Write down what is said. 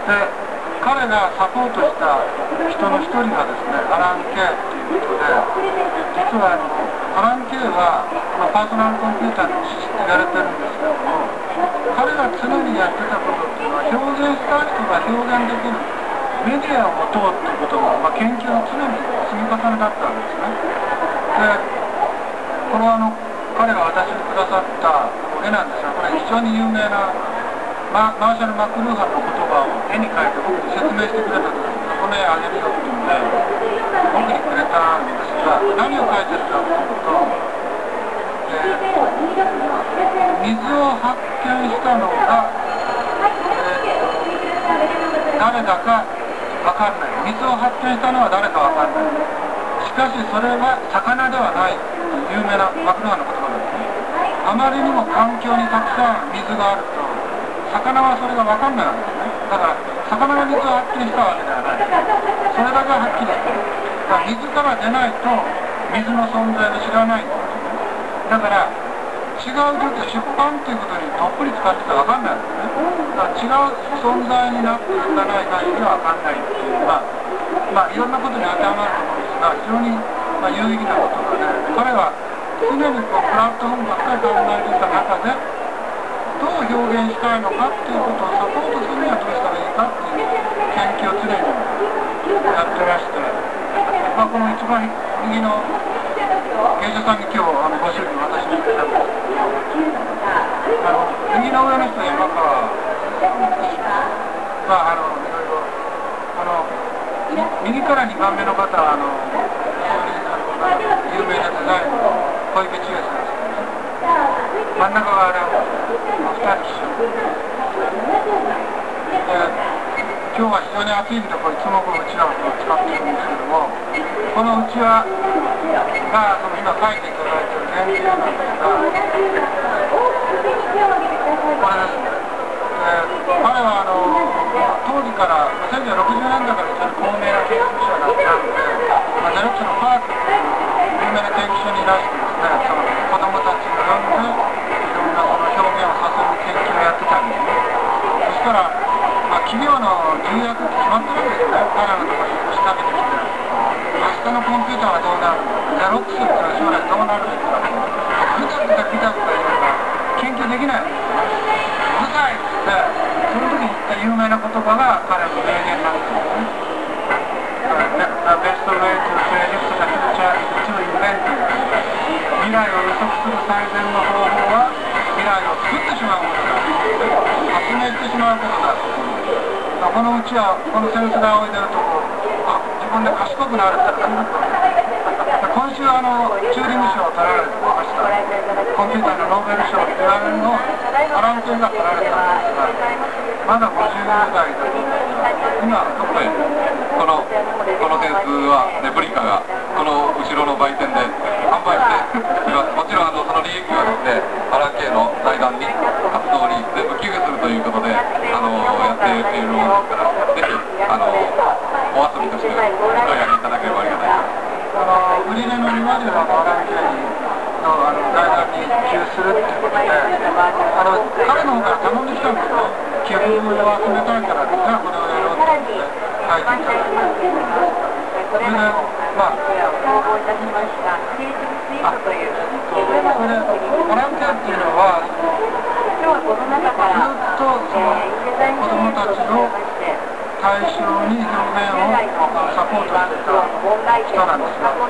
で、彼がサポートした人の一人がですね、アラン・ケイということで、実はアラン・ケイは、パーソナルコンピューターに言われてるんですけども、彼が常にやってたことっていうのは、表現したい人が表現できるメディアを持とうっていうことの、研究の常に積み重ねだったんですね。で、これは彼が私にくださった絵なんですが、これ非常に有名なマーシャル・マクルーハンの言葉を絵に描いて僕に説明してくれたときに、この絵あげるよって言うんで僕にくれたんですが、何を描いてるかというと、水を発見したのが、誰だか分かんない。水を発見したのは誰か分かんない。しかしそれは魚ではないという有名なマクルーハンの言葉ですね。あまりにも環境にたくさん水があると魚はそれが分かんないわけですね。だから魚が水を発見したわけではない。それだけははっきりしてる。だから水から出ないと水の存在を知らないんですね。だから違う状況、出版ということにどっぷり使ってたら分かんないんですね。だから違う存在になっていかない限りは分かんないっていういろんなことに当てはまると思うんですが、非常に有意義なことがね、彼は常にプラットフォームばっかり考えていた中で、どう表現したいのかっていうことをサポートするにはどうしたらいいかっていう研究を常にやってまして、この一番右の芸者さんに今日ご祝儀渡しに来たんですけど、右の上の人は山川さんです。いろいろ右から2番目の方は有名なデザインの小池千恵さんです。真ん中が2人一緒今日は非常に暑いんで、これいつもこのうちわを使ってるんですけども、このうちわが今書いていただいている原型なんですが、これですね。彼は当時から1960年代から非常に高名な研究者だったので、ゼロックスのパークっていう有名な研究所にいらしてですね、子供たちを呼んでいろんな表現をさせる研究をやってたんですね。そしたら、企業の重役って決まってるわけですね。彼らのところに仕掛けてきて、明日のコンピューターはどうなるのか、ゼロックスっていうのは将来どうなるんですかって、ぐだぐだ言えば研究できないわけですね。うるさいって言って、その時に言った有名な言葉が彼の名言なんですよね。The best way to predict the future is to invent it. 未来を予測する最善の方法は未来を作ってしまうことだ。発明してしまうことだ。このうちはこのセンスが置いてると自分で賢くなるって今週チューリング賞を取られてました。コンピューターのノーベル賞って言われるのをアラン・ケイが取られたんですが、まだ50代だと思うんですが、今どこへこのセンスはレプリカがこの後ろの売店で販売しています。もちろんその利益はですね、アラン・ケイの財団に活動に全部寄付するということでやっているものですから、ぜひお遊びとしてお買い上げいただければありがたいです。 売り値の2割はアラン・ケイの財団に寄付するっていうことで、彼の方から頼んできたんですね。寄付を集めたいから、じゃあこれをやろうって言って書いていただいて、それでアラン・ケイっていうのはずっと子供たちの対象に表現をサポートしていた人なんですが、